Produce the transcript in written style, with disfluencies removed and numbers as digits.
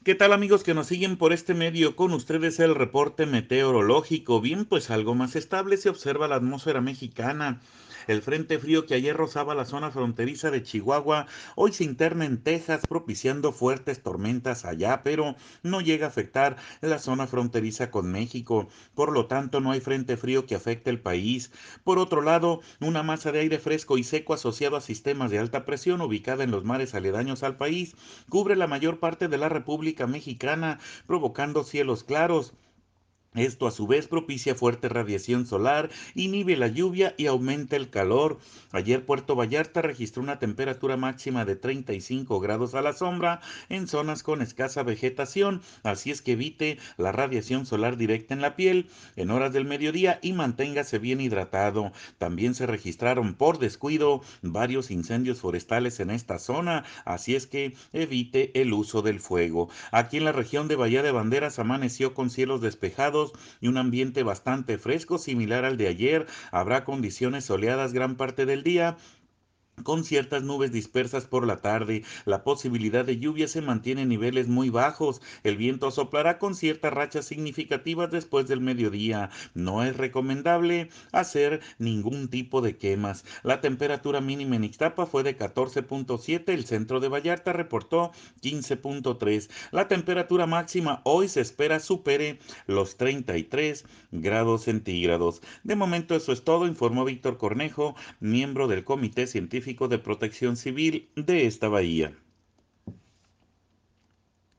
¿Qué tal amigos que nos siguen por este medio? Con ustedes el reporte meteorológico. Bien, pues algo más estable se observa la atmósfera mexicana. El frente frío que ayer rozaba la zona fronteriza de Chihuahua, hoy se interna en Texas, propiciando fuertes tormentas allá, pero no llega a afectar la zona fronteriza con México. Por lo tanto, no hay frente frío que afecte el país. Por otro lado, una masa de aire fresco y seco asociado a sistemas de alta presión ubicada en los mares aledaños al país cubre la mayor parte de la República Mexicana, provocando cielos claros. Esto a su vez propicia fuerte radiación solar, inhibe la lluvia y aumenta el calor. Ayer Puerto Vallarta registró una temperatura máxima de 35 grados a la sombra en zonas con escasa vegetación, así es que evite la radiación solar directa en la piel en horas del mediodía y manténgase bien hidratado. También se registraron por descuido varios incendios forestales en esta zona, así es que evite el uso del fuego. Aquí en la región de Bahía de Banderas amaneció con cielos despejados y un ambiente bastante fresco, similar al de ayer. Habrá condiciones soleadas gran parte del día, con ciertas nubes dispersas por la tarde. La posibilidad de lluvia se mantiene en niveles muy bajos. El viento soplará con ciertas rachas significativas después del mediodía. No es recomendable hacer ningún tipo de quemas. La temperatura mínima en Ixtapa fue de 14.7. El centro de Vallarta reportó 15.3. La temperatura máxima hoy se espera supere los 33 grados centígrados. De momento eso es todo, informó Víctor Cornejo, miembro del Comité Científico de Protección Civil de esta bahía.